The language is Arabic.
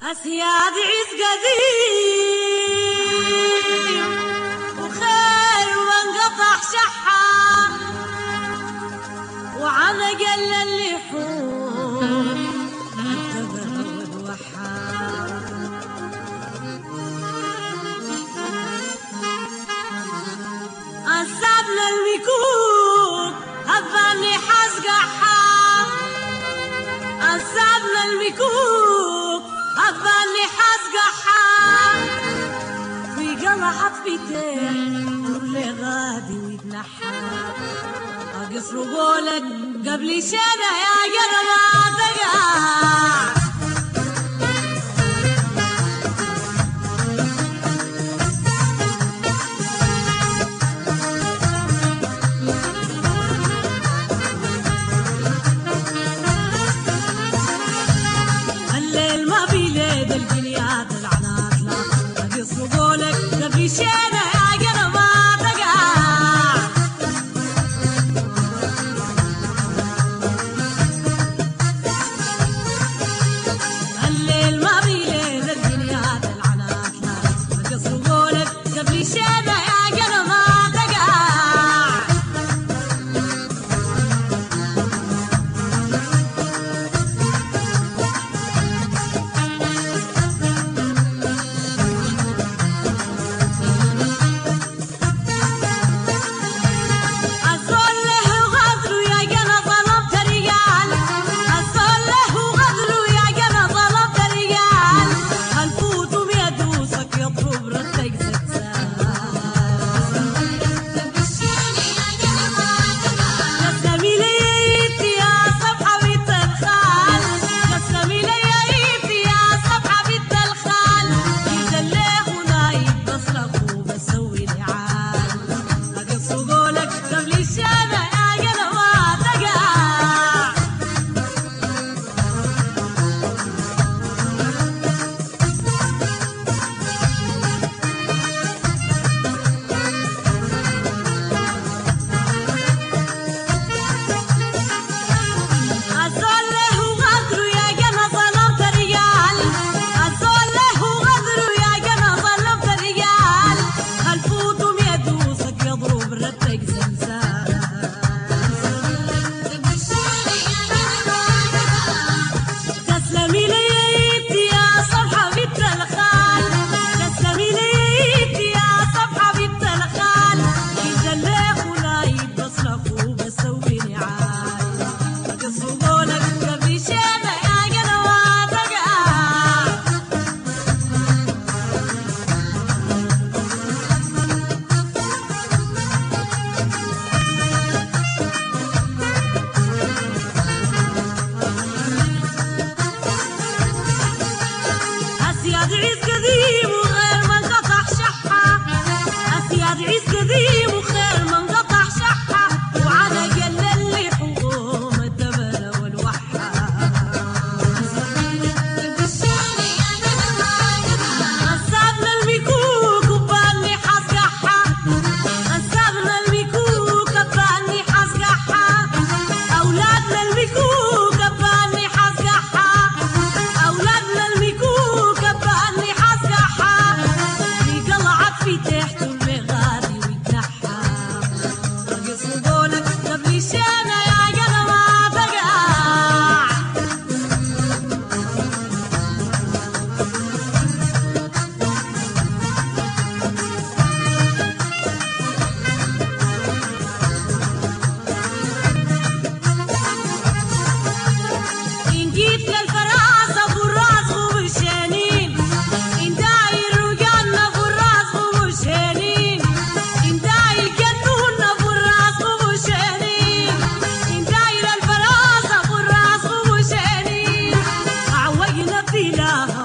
أسياد عز قديم وخير وانقطع شحة وعنا قل اللحوم الدبر والوحى أسابنا المكوك هباني حزقحة أسابنا المكوك هباني حزقحة في قلعة في تيح واللي غادي ويتنحى أقصر قولك قبل شنا يا قلب أضيع شينا يا قلب أضيع الليل ما بيليل الدنيا تلعنات لا أقصر قولك قبل شينا يا قلب أضيع أسياد عز قديم وخير من قطع شحة أسياد عز قديم وخير من قطع شحة وعلى قل اللحوم الدبر والوحة أسابنا المكوك وباني حزقحة أسابنا المكوك وباني حزقحة أولادنا المكوك وباني حزقحة أولادنا المكوك في تحت المغادي ويتنحى أقصر قولك قبل شنا يا قلب أضيع إن جيت للفراسة فراس وبرشانين إن داير رجالنا فراس وبرشانين إن داير جنونا فراس وبرشانين إن داير الفراسة فراس وبرشانين أعوجنا بلاها